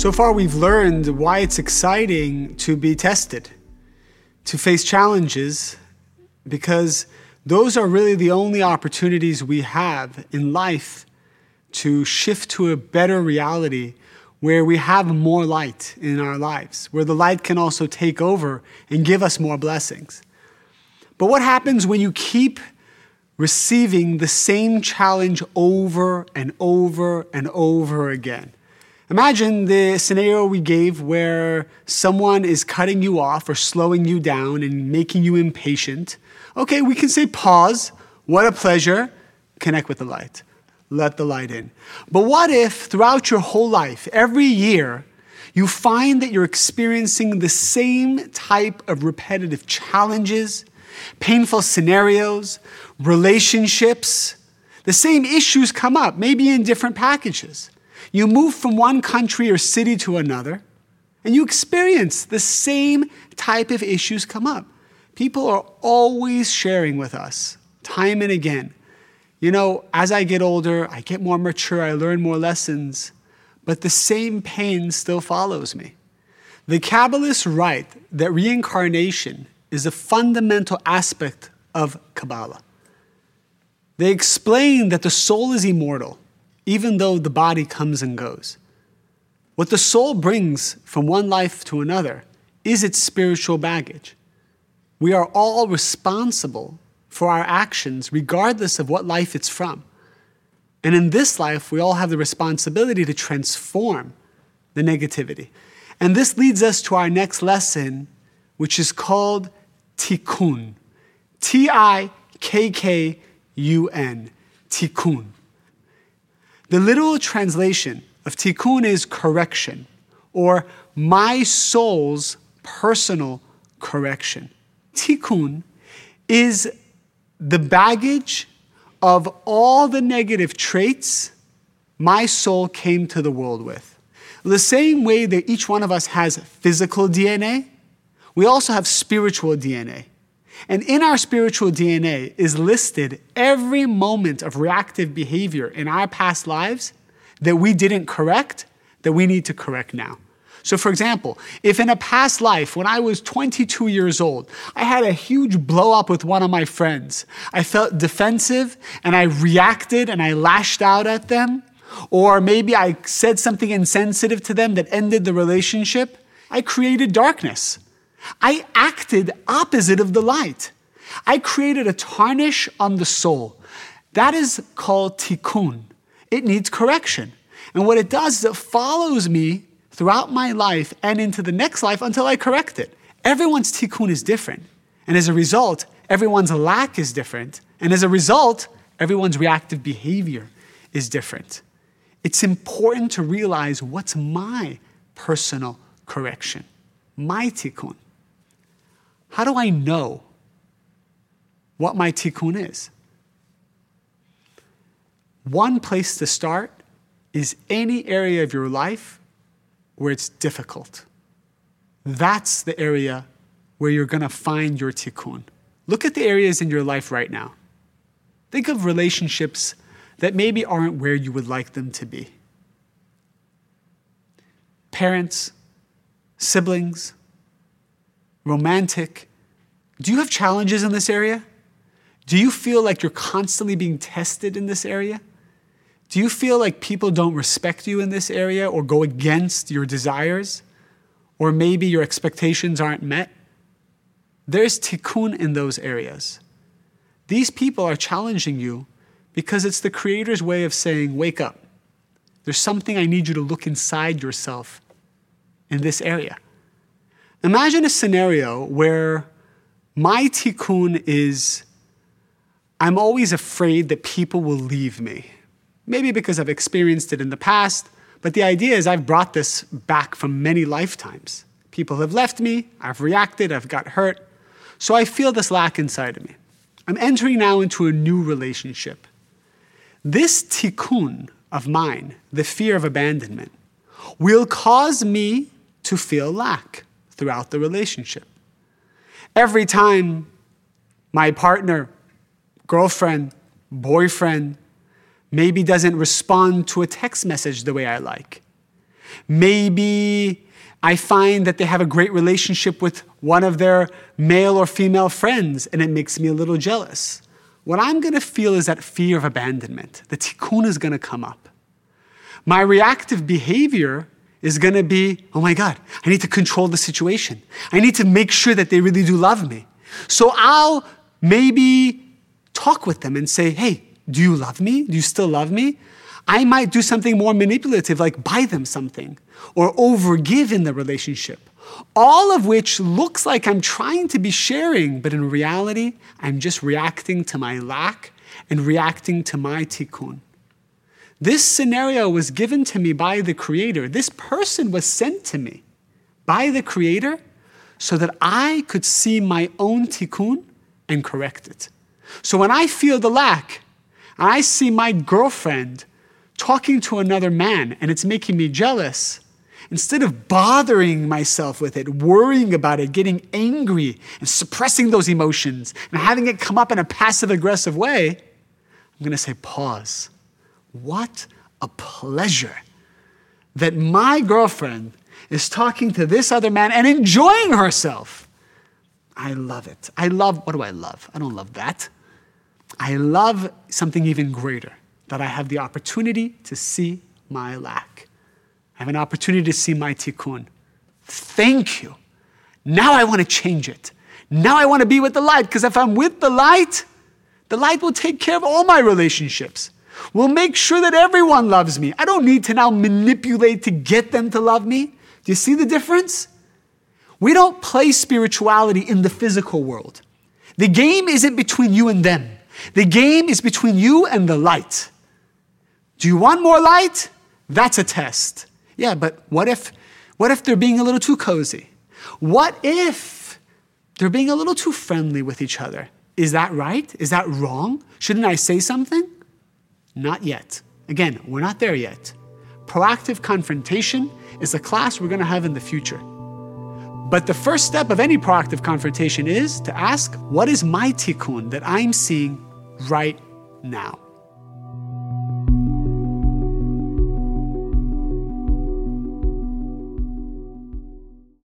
So far, we've learned why it's exciting to be tested, to face challenges, because those are really the only opportunities we have in life to shift to a better reality where we have more light in our lives, where the light can also take over and give us more blessings. But what happens when you keep receiving the same challenge over and over and over again? Imagine the scenario we gave where someone is cutting you off or slowing you down and making you impatient. Okay, we can say pause. What a pleasure. Connect with the light. Let the light in. But what if throughout your whole life, every year, you find that you're experiencing the same type of repetitive challenges, painful scenarios, relationships, the same issues come up, maybe in different packages. You move from one country or city to another, and you experience the same type of issues come up. People are always sharing with us, time and again. You know, as I get older, I get more mature, I learn more lessons, but the same pain still follows me. The Kabbalists write that reincarnation is a fundamental aspect of Kabbalah. They explain that the soul is immortal, even though the body comes and goes. What the soul brings from one life to another is its spiritual baggage. We are all responsible for our actions, regardless of what life it's from. And in this life, we all have the responsibility to transform the negativity. And this leads us to our next lesson, which is called Tikkun. Tikkun. Tikkun. The literal translation of tikkun is correction, or my soul's personal correction. Tikkun is the baggage of all the negative traits my soul came to the world with. The same way that each one of us has physical DNA, we also have spiritual DNA. And in our spiritual DNA is listed every moment of reactive behavior in our past lives that we didn't correct, that we need to correct now. So for example, if in a past life, when I was 22 years old, I had a huge blow up with one of my friends, I felt defensive and I reacted and I lashed out at them, or maybe I said something insensitive to them that ended the relationship, I created darkness. I acted opposite of the light. I created a tarnish on the soul. That is called tikkun. It needs correction. And what it does is it follows me throughout my life and into the next life until I correct it. Everyone's tikkun is different. And as a result, everyone's lack is different. And as a result, everyone's reactive behavior is different. It's important to realize what's my personal correction, my tikkun. How do I know what my tikkun is? One place to start is any area of your life where it's difficult. That's the area where you're going to find your tikkun. Look at the areas in your life right now. Think of relationships that maybe aren't where you would like them to be. Parents, siblings, romantic. Do you have challenges in this area? Do you feel like you're constantly being tested in this area? Do you feel like people don't respect you in this area or go against your desires? Or maybe your expectations aren't met? There's tikkun in those areas. These people are challenging you because it's the Creator's way of saying, wake up. There's something I need you to look inside yourself in this area. Imagine a scenario where my tikkun is, I'm always afraid that people will leave me. Maybe because I've experienced it in the past, but the idea is I've brought this back from many lifetimes. People have left me, I've reacted, I've got hurt, so I feel this lack inside of me. I'm entering now into a new relationship. This tikkun of mine, the fear of abandonment, will cause me to feel lack throughout the relationship. Every time my partner, girlfriend, boyfriend, maybe doesn't respond to a text message the way I like, Maybe I find that they have a great relationship with one of their male or female friends, and it makes me a little jealous. What I'm going to feel is that fear of abandonment. The tikkun is going to come up. My reactive behavior is going to be, oh my God, I need to control the situation. I need to make sure that they really do love me. So I'll maybe talk with them and say, hey, do you love me? Do you still love me? I might do something more manipulative, like buy them something or overgive in the relationship. All of which looks like I'm trying to be sharing, but in reality, I'm just reacting to my lack and reacting to my tikkun. This scenario was given to me by the Creator. This person was sent to me by the Creator so that I could see my own tikkun and correct it. So when I feel the lack, and I see my girlfriend talking to another man and it's making me jealous, instead of bothering myself with it, worrying about it, getting angry and suppressing those emotions and having it come up in a passive-aggressive way, I'm going to say, pause. What a pleasure that my girlfriend is talking to this other man and enjoying herself. I love it. What do I love? I don't love that. I love something even greater, that I have the opportunity to see my lack. I have an opportunity to see my tikkun. Thank you. Now I want to change it. Now I want to be with the light, because if I'm with the light will take care of all my relationships. Will make sure that everyone loves me. I don't need to now manipulate to get them to love me. Do you see the difference? We don't play spirituality in the physical world. The game isn't between you and them. The game is between you and the light. Do you want more light? That's a test. Yeah, but what if they're being a little too cozy? What if they're being a little too friendly with each other? Is that right? Is that wrong? Shouldn't I say something? Not yet. Again, we're not there yet. Proactive confrontation is a class we're going to have in the future. But the first step of any proactive confrontation is to ask, what is my tikkun that I'm seeing right now?